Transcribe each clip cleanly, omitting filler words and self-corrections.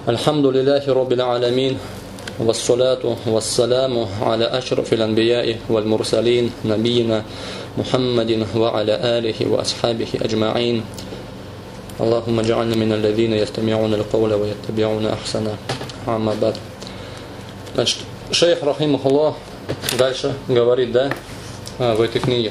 Альхамдулиллахи Раббил Аламин. Вассалату вассаламу аля ашрафил анбияи валь мурсалин набийна Мухаммадин ва аля алихи ва асхабихи аджмаин. Аллахумма джа'альна мин аллазина ястами'уна аль-кауля ва яттаби'уна ахсана. Амма бад. Значит, шейх рахимахуллах дальше говорит, да, в этой книге.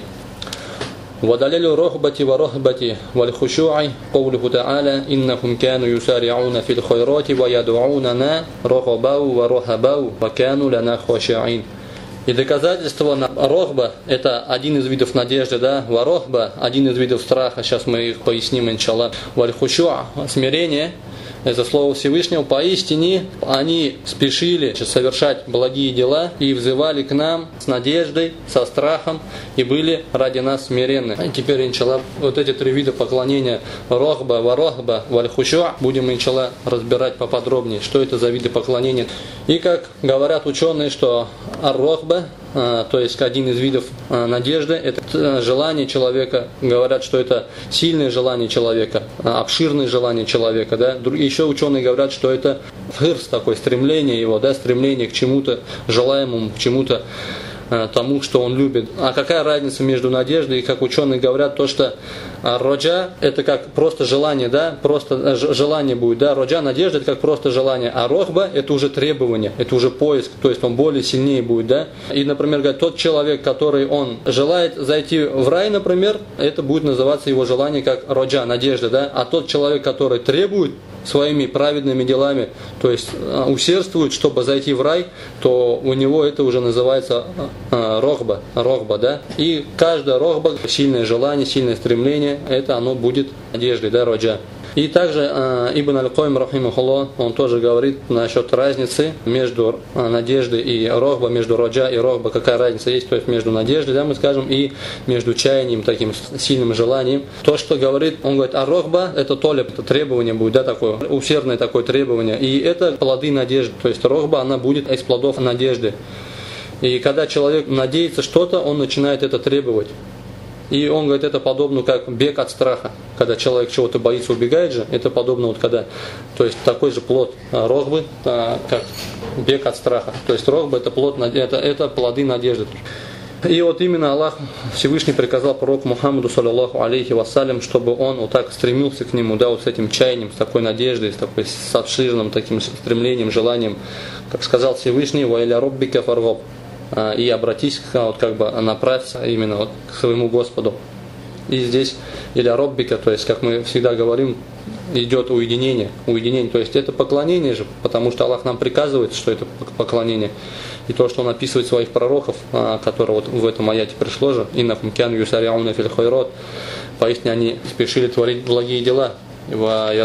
ودليل الرغبة ورهبة والخشوع قوله تعالى إنهم كانوا يسارعون في الخيرات ويدعوننا رغبا ورهبا وكانوا لنا خاشعين. И доказательство рохба – это один из видов надежды, да, варохба – один из видов страха, сейчас мы их поясним, иншаллах. Валь-хушуа – смирение, это слово Всевышнего, поистине они спешили совершать благие дела и взывали к нам с надеждой, со страхом и были ради нас смиренны. И теперь, иншаллах, вот эти три вида поклонения рохба, варохба, валь-хушуа будем, иншаллах, разбирать поподробнее, что это за виды поклонения. И как говорят ученые, что ар-рохба, то есть один из видов надежды, это желание человека, говорят, что это сильное желание человека, обширное желание человека, да. Еще ученые говорят, что это хирс, такое стремление его, да, стремление к чему-то желаемому, к чему-то тому, что он любит. А какая разница между надеждой и, как ученые говорят, то, что роджа это как просто желание, да, просто желание будет, да, роджа, надежда это как просто желание, а рохба это уже требование, это уже поиск, то есть он более сильнее будет, да. И, например, говорят, тот человек, который он желает зайти в рай, например, это будет называться его желание как роджа, надежда, да, а тот человек, который требует своими праведными делами, то есть усердствует, чтобы зайти в рай, то у него это уже называется рохба, да. И каждая рохба, сильное желание, сильное стремление, это оно будет надеждой, да, роджа. И также Ибн Аль-Кайим рахимахуллах, он тоже говорит насчет разницы между надеждой и рохба, между роджа и рохба, какая разница есть, то есть между надеждой, да, мы скажем, и между чаянием, таким сильным желанием. То, что говорит, он говорит, а рохба это толеб, это требование будет, да, такое, усердное такое требование, и это плоды надежды, то есть рохба, она будет из плодов надежды. И когда человек надеется что-то, он начинает это требовать. И он говорит, это подобно как бег от страха. Когда человек чего-то боится, убегает же, это подобно вот когда, то есть такой же плод рохбы, как бег от страха. То есть рохба это плод, это плоды надежды. И вот именно Аллах Всевышний приказал пророку Мухаммаду, саллаллаху алейхи вассалям, чтобы он вот так стремился к нему, да, вот с этим чаянием, с такой надеждой, с обширным таким стремлением, желанием, как сказал Всевышний, «Ва иля роббика фаргаб». И обратись, вот как бы направься именно вот к своему Господу. И здесь иля роббика, то есть, как мы всегда говорим, идет уединение, то есть это поклонение же, потому что Аллах нам приказывает, что это поклонение. И то, что Он описывает своих пророков, которые вот в этом аяте пришло же, «Иннахум кяну юсари'уна фил хайрат», поистине они спешили творить благие дела. И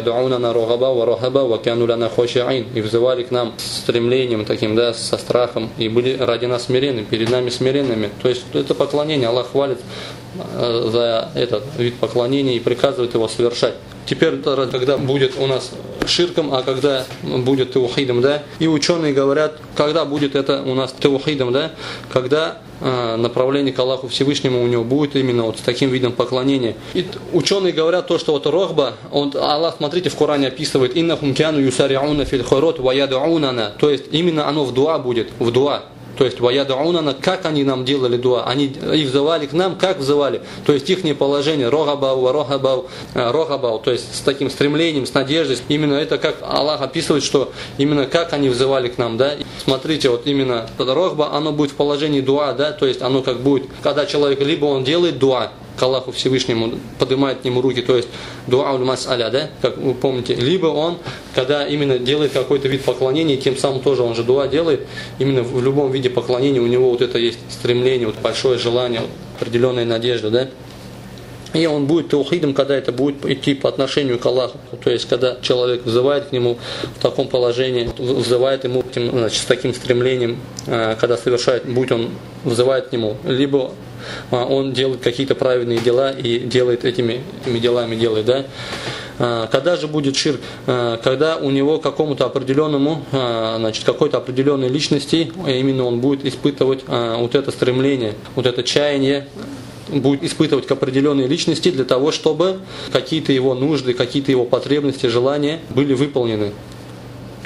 взывали к нам с стремлением таким, да, со страхом, и были ради нас смиренны, перед нами смиренными. То есть это поклонение, Аллах хвалит за этот вид поклонения и приказывает его совершать. Теперь, когда будет у нас ширком, а когда будет таухидом, да, и ученые говорят, когда будет это у нас таухидом, да, когда направление к Аллаху Всевышнему у него будет именно вот с таким видом поклонения. И ученые говорят то, что вот рохба, Аллах, смотрите, в Коране описывает, «Иннахум кяну юсари'уна фил хайрат ва яд'унана», то есть именно оно в дуа будет, в дуа. То есть, ваяд'унана, как они нам делали дуа, они и взывали к нам, как взывали. То есть, их положение, рохабау, то есть, с таким стремлением, с надеждой. Именно это, как Аллах описывает, что именно как они взывали к нам, да. Смотрите, вот именно рохба, оно будет в положении дуа, да, то есть, оно как будет, когда человек, либо он делает дуа к Аллаху Всевышнему, поднимает к нему руки, то есть дуа уль-мас'аля, да, как вы помните, либо он, когда именно делает какой-то вид поклонения, тем самым тоже он же дуа делает, именно в любом виде поклонения у него вот это есть стремление, вот большое желание, вот, определенная надежда, да. И он будет таухидом, когда это будет идти по отношению к Аллаху. То есть, когда человек взывает к нему в таком положении, взывает ему, значит, с таким стремлением, когда совершает, будь он взывает к нему, либо он делает какие-то праведные дела и делает этими делами, да. Когда же будет ширк? Когда у него какому-то определенному, значит, какой-то определенной личности, именно он будет испытывать вот это стремление, вот это чаяние, будет испытывать к определенной личности для того, чтобы какие-то его нужды, какие-то его потребности, желания были выполнены.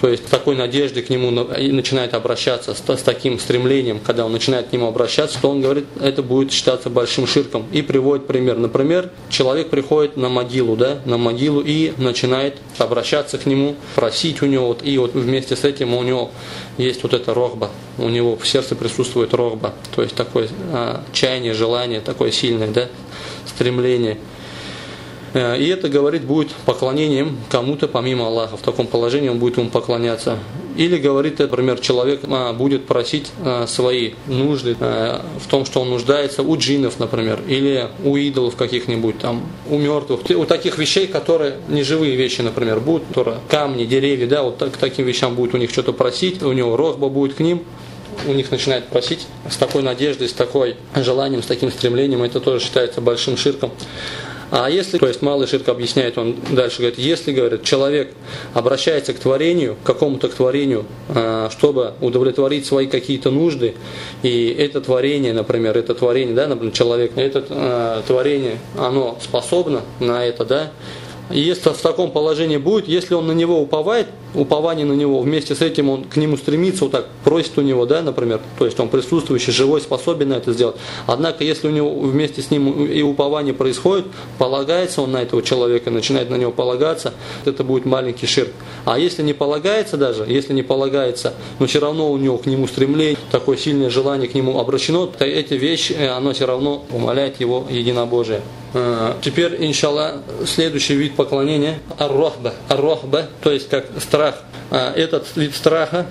то есть такой надежды к нему и начинает обращаться с таким стремлением, когда он начинает к нему обращаться, то он говорит, это будет считаться большим ширком. И приводит пример. Например, человек приходит на могилу, и начинает обращаться к нему, просить у него, и вот вместе с этим у него есть вот эта рохба, у него в сердце присутствует рохба, то есть такое чаяние, желание, такое сильное, стремление. И это, говорит, будет поклонением кому-то помимо Аллаха. В таком положении он будет ему поклоняться. Или, говорит, например, человек будет просить свои нужды в том, что он нуждается у джиннов, например, или у идолов каких-нибудь, там, у мертвых, у таких вещей, которые неживые вещи, например, будут, камни, деревья, вот к таким вещам будет у них что-то просить, у него рохба будет к ним, у них начинает просить с такой надеждой, с такой желанием, с таким стремлением, это тоже считается большим ширком. А если, то есть малый ширк объясняет, он дальше говорит, если, говорит, человек обращается к творению, к какому-то к творению, чтобы удовлетворить свои какие-то нужды, и это творение, например, человек, это творение, оно способно на это, и если в таком положении будет, если он на него уповает, упование на него, вместе с этим он к нему стремится, вот так просит у него, например, то есть он присутствующий, живой, способен на это сделать. Однако, если у него вместе с ним и упование происходит, полагается он на этого человека, начинает на него полагаться, это будет маленький ширк. А если не полагается даже, но все равно у него к нему стремление, такое сильное желание к нему обращено, то эти вещи, оно все равно умаляет его единобожие. Теперь, иншаллах, следующий вид поклонения – ар-рохба, то есть как страх. Этот вид страха,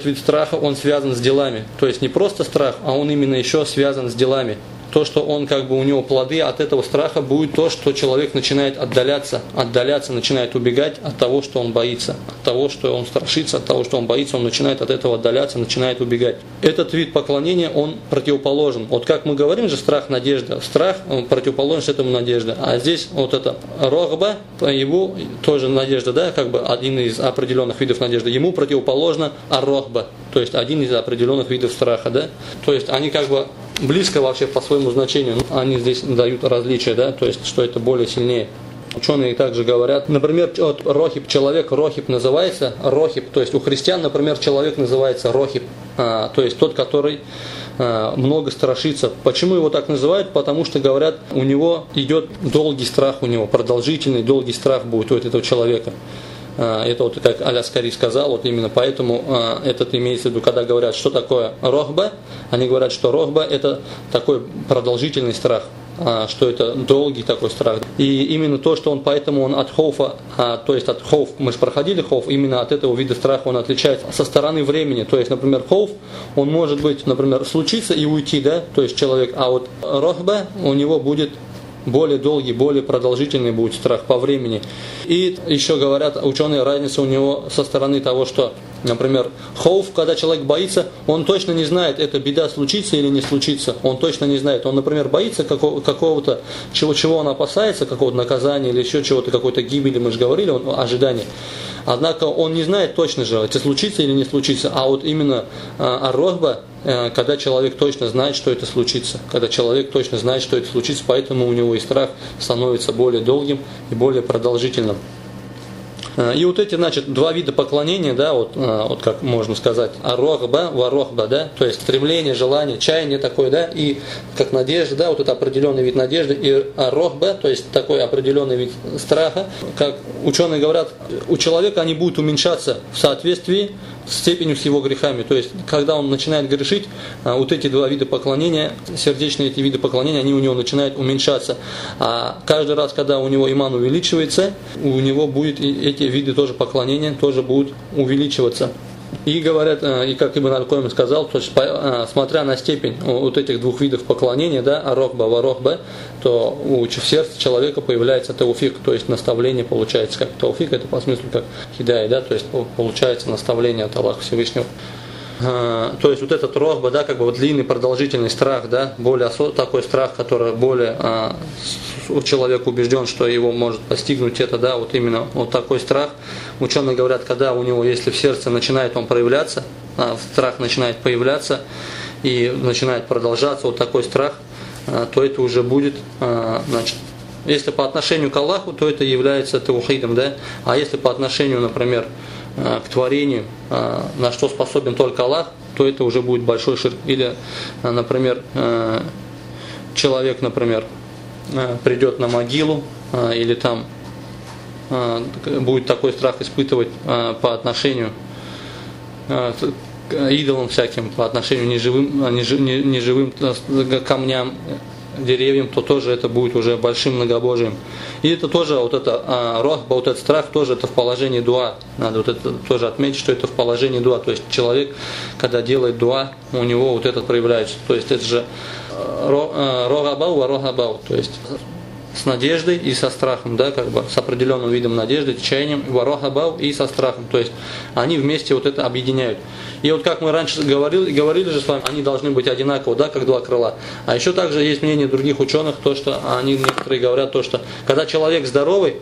он связан с делами. То есть не просто страх, а он именно еще связан с делами. То, что он у него плоды от этого страха будет то, что человек начинает отдаляться, начинает убегать от того, что он боится, от того, что он страшится, от того, что он боится, он начинает от этого отдаляться, начинает убегать. Этот вид поклонения, он противоположен. Вот как мы говорим же, страх, надежда. Страх противоположен этому надежда. А здесь вот это рохба, его тоже надежда, один из определенных видов надежды. Ему противоположно ар-рохба, то есть один из определенных видов страха, То есть они близко вообще по своему значению, они здесь дают различия, то есть что это более сильнее. Ученые также говорят, например, человек рохиб называется рохиб, то есть у христиан, например, человек называется рохиб, то есть тот, который много страшится. Почему его так называют? Потому что, говорят, у него идет долгий страх, продолжительный долгий страх будет у этого человека. Это вот как Аль-Аскари сказал, вот именно поэтому этот имеется в виду, когда говорят, что такое рохба, они говорят, что рохба это такой продолжительный страх, что это долгий такой страх. И именно то, что поэтому он от хоуфа, то есть от хоуф, мы же проходили хоуф, именно от этого вида страха он отличается со стороны времени. То есть, например, хоуф, он может быть, например, случиться и уйти, то есть человек, а вот рохба у него будет более долгий, более продолжительный будет страх по времени. И еще говорят ученые, разница у него со стороны того, что, например, хоуф, когда человек боится, он точно не знает, эта беда случится или не случится. Он точно не знает. Он, например, боится какого-то, чего он опасается, какого-то наказания или еще чего-то, какой-то гибели, мы же говорили, ожидания. Однако он не знает точно же, это случится или не случится. А вот именно ар-рохба, когда человек точно знает, что это случится. Поэтому у него и страх становится более долгим и более продолжительным. И вот эти, два вида поклонения, вот как можно сказать, ар-рохба, ва-рохба, то есть стремление, желание, чаяние такое, и как надежда, вот это определенный вид надежды, и ар-рохба, то есть такой определенный вид страха, как ученые говорят, у человека они будут уменьшаться в соответствии с степенью с его грехами. То есть, когда он начинает грешить, вот эти два вида поклонения, сердечные эти виды поклонения, они у него начинают уменьшаться. А каждый раз, когда у него иман увеличивается, у него будет эти виды тоже поклонения тоже будут увеличиваться. И говорят, и как Ибн Аль-Койм сказал, то есть, смотря на степень вот этих двух видов поклонения, ар-рохба, ва-рохба, то в сердце человека появляется тауфик, то есть наставление получается как тауфик, это по смыслу как хидай, то есть получается наставление от Аллаха Всевышнего. То есть вот этот рохба, длинный продолжительный страх, более такой страх, который более человек убежден, что его может постигнуть это, вот именно вот такой страх. Ученые говорят, когда у него, если в сердце начинает он проявляться, страх начинает появляться и начинает продолжаться вот такой страх, то это уже будет, если по отношению к Аллаху, то это является таухидом, а если по отношению, например, к творению, на что способен только Аллах, то это уже будет большой ширк. Или, например, человек, например, придет на могилу, или там будет такой страх испытывать по отношению к идолам всяким, по отношению неживым камням, деревьям, то тоже это будет уже большим многобожием. И это тоже вот это рохба, вот этот страх, тоже это в положении дуа. Надо вот это тоже отметить, что это в положении дуа. То есть человек, когда делает дуа, у него вот это проявляется. То есть это же рогабау, то есть с надеждой и со страхом, да, как бы с определенным видом надежды, чаянием, варохабау и со страхом. То есть они вместе вот это объединяют. И вот как мы раньше говорили же с вами, они должны быть одинаковы, да, как два крыла. А еще также есть мнение других ученых, то что они некоторые говорят, то что когда человек здоровый,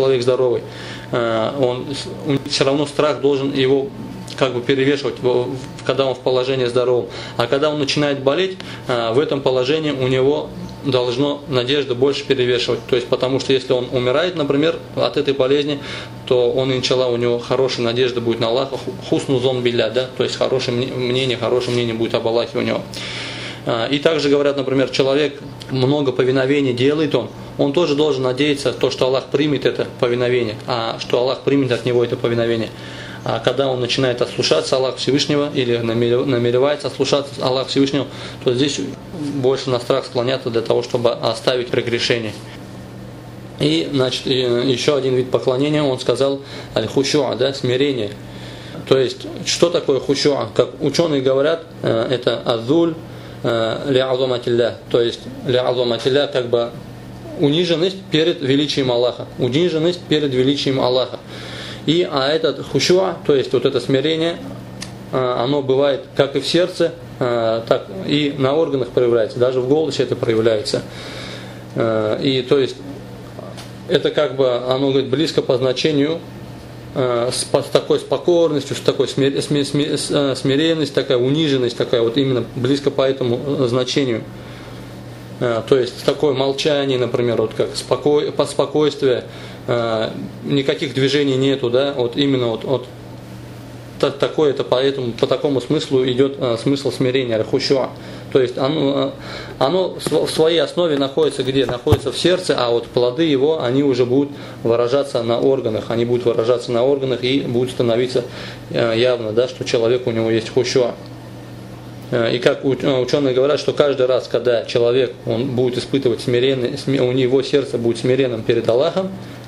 он все равно страх должен его как бы перевешивать, когда он в положении здоровом. А когда он начинает болеть, в этом положении у него должно надежда больше перевешивать. То есть, потому что если он умирает, например, от этой болезни, то он, иншаллах, у него хорошая надежда будет на Аллаха, хусну зон билля, да, то есть хорошее мнение будет об Аллахе у него. И также говорят, например, человек много повиновений делает он тоже должен надеяться, то, что Аллах примет это повиновение, а что Аллах примет от него это повиновение. А когда он начинает ослушаться Аллаха Всевышнего или намеревается ослушаться Аллаха Всевышнего, то здесь больше на страх склоняться для того, чтобы оставить прегрешение. И, значит, еще один вид поклонения, он сказал аль-хушуа, да, смирение. То есть, что такое хушуа? Как ученые говорят, это азуль ля-азаматилля, то есть ля-азаматилля, как бы униженность перед величием Аллаха, униженность перед величием Аллаха. И этот хушуа, то есть вот это смирение, оно бывает как и в сердце, так и на органах проявляется, даже в голосе это проявляется. И то есть это как бы оно говорит близко по значению, с такой спокойностью, с такой смиренность, такая униженность, такая вот именно близко по этому значению. То есть такое молчание, например, вот как спокойствие, никаких движений нету, да, вот именно вот такое, это по такому смыслу идет смысл смирения, аль-хушуа. То есть оно в своей основе находится где? Находится в сердце, а вот плоды его, они уже будут выражаться на органах, и будут становиться явно, да, что человек, у него есть хушуа. И как ученые говорят, что каждый раз, когда человек он будет испытывать смирение, у него сердце будет смиренным перед Аллахом,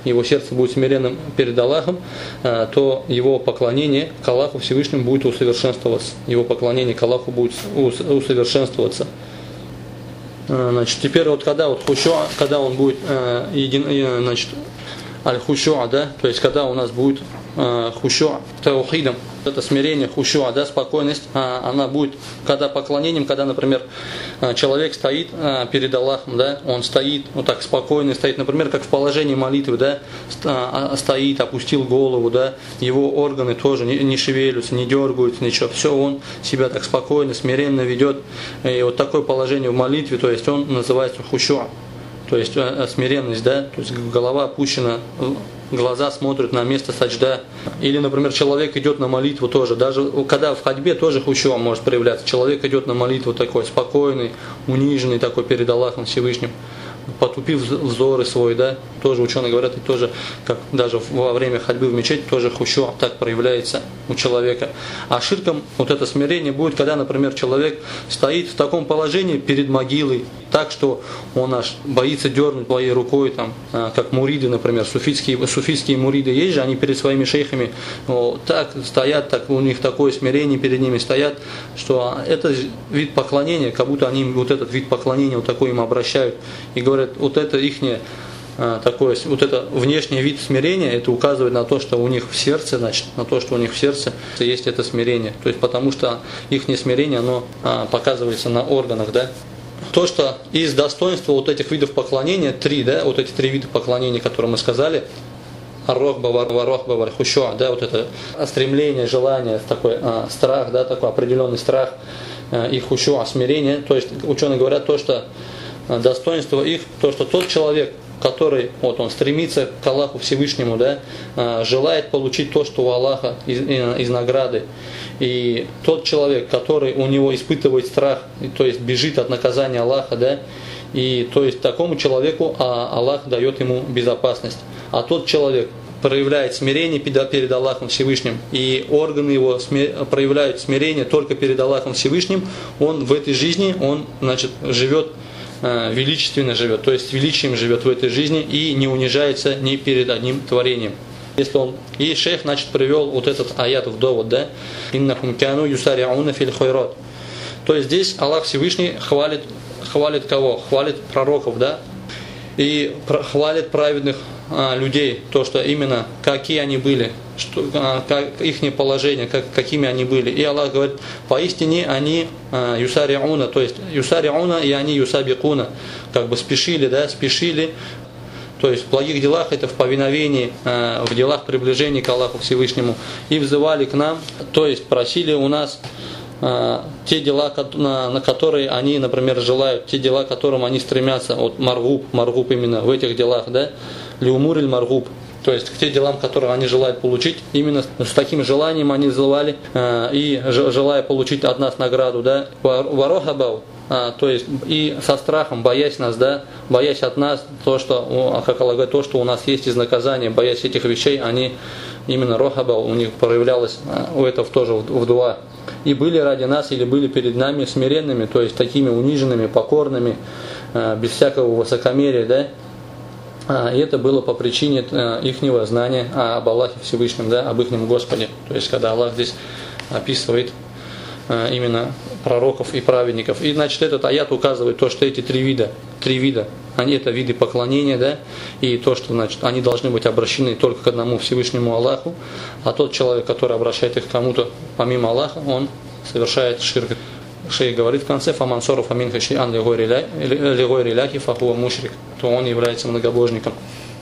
то его поклонение к Аллаху Всевышнему будет усовершенствоваться. Значит, теперь вот когда вот хушуа, когда он будет значит, аль-хушуа, да, то есть когда у нас будет хушуа таухидом, это смирение, хушуа, да, спокойность, она будет, когда поклонением, когда, например, человек стоит перед Аллахом, да, он стоит, вот так спокойно стоит, например, как в положении молитвы, да, стоит, опустил голову, да, его органы тоже не шевелятся, не дергаются, ничего, все, он себя так спокойно, смиренно ведет, и вот такое положение в молитве, то есть он называется хушуа, то есть смиренность, да, то есть голова опущена, глаза смотрят на место саджда. Или, например, человек идет на молитву тоже. Даже когда в ходьбе тоже хушуа может проявляться. Человек идет на молитву такой спокойный, униженный такой перед Аллахом Всевышним, потупив взоры свой, да. Тоже ученые говорят, и тоже, как даже во время ходьбы в мечеть, тоже хушуа так проявляется у человека. А ширком вот это смирение будет, когда, например, человек стоит в таком положении перед могилой, так, что он аж боится дернуть своей рукой, там, как муриды, например, суфийские муриды есть же, они перед своими шейхами так стоят, так, у них такое смирение перед ними стоят, что это вид поклонения, как будто они вот этот вид поклонения вот такой им обращают, и говорят, вот это ихнее такое, вот это внешний вид смирения, это указывает на то, что у них в сердце, значит, на то, что у них в сердце есть это смирение, то есть потому что ихнее смирение, оно показывается на органах, да. То, что из достоинства вот этих видов поклонения, вот эти три вида поклонения, которые мы сказали, ар-рохба, вар-рохба, валь-хушуа, да, вот это стремление, желание, такой страх, да, такой определенный страх, и хушуа, смирение, то есть ученые говорят то, что достоинство их, то, что тот человек, который вот он стремится к Аллаху Всевышнему, да, желает получить то, что у Аллаха из награды. И тот человек, который у него испытывает страх, то есть бежит от наказания Аллаха, да, и то есть такому человеку Аллах дает ему безопасность. А тот человек проявляет смирение перед Аллахом Всевышним, и органы его проявляют смирение только перед Аллахом Всевышним, он в этой жизни, он, значит, живет, величественно живет, то есть величием живет в этой жизни и не унижается ни перед одним творением. Если он, и шейх, значит, привел вот этот аят в довод, да, «Иннахум кяну юсари'уна фил хойрат». То есть здесь Аллах Всевышний хвалит кого? Хвалит пророков, да, и хвалит праведных людей, то, что именно какие они были, как их положение, какими они были. И Аллах говорит, поистине они юсари'уна, то есть юсари'уна и они юсабикуна, как бы спешили, да, спешили. То есть в благих делах, это в повиновении, в делах приближения к Аллаху Всевышнему. И взывали к нам, то есть просили у нас те дела, на которые они, например, желают, те дела, к которым они стремятся. Вот маргуб именно в этих делах, да, лиумуриль маргуб. То есть к тем делам, которые они желают получить, именно с таким желанием они взывали, и желая получить от нас награду, да, варохабау. То есть и со страхом, боясь нас, да, боясь от нас, то, что, как Аллах говорит, то, что у нас есть из наказания, боясь этих вещей, они именно рохаба у них проявлялось, у этого тоже в дуа. И были ради нас или были перед нами смиренными, то есть такими униженными, покорными, без всякого высокомерия, да. И это было по причине ихнего знания об Аллахе Всевышнем, да, об ихнем Господе. То есть когда Аллах здесь описывает именно пророков и праведников. И значит этот аят указывает то, что эти три вида, они это виды поклонения, да, и то, что значит они должны быть обращены только к одному Всевышнему Аллаху, а тот человек, который обращает их к кому-то помимо Аллаха, он совершает ширк. Шейх говорит в конце, фамансору фамин хашиан лигойри ляхи фахуа мушрик, то он является многобожником.